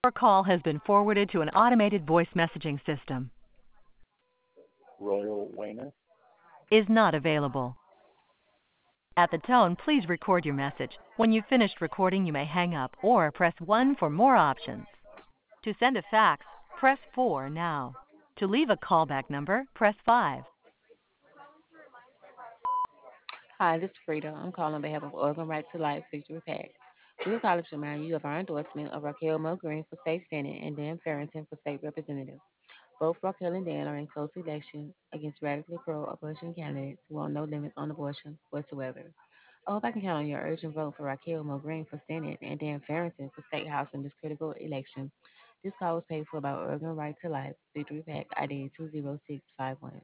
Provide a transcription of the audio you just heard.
Your call has been forwarded to an automated voice messaging system. Royal Weymouth. Is not available. At the tone, please record your message. When you've finished recording, you may hang up or press 1 for more options. To send a fax, press 4 now. To leave a callback number, press 5. Hi, this is Frida. I'm calling on behalf of Oregon Right to Life Victory PAC. We would call to remind you of our endorsement of Raquel Mulgreen for state senate and Dan Farrington for state representative. Both Raquel and Dan are in close election against radically pro-abortion candidates who want no limits on abortion whatsoever. I hope I can count on your urgent vote for Raquel Mulgreen for Senate and Dan Farrington for State House in this critical election. This call was paid for by Oregon Right to Life Victory PAC ID 20651.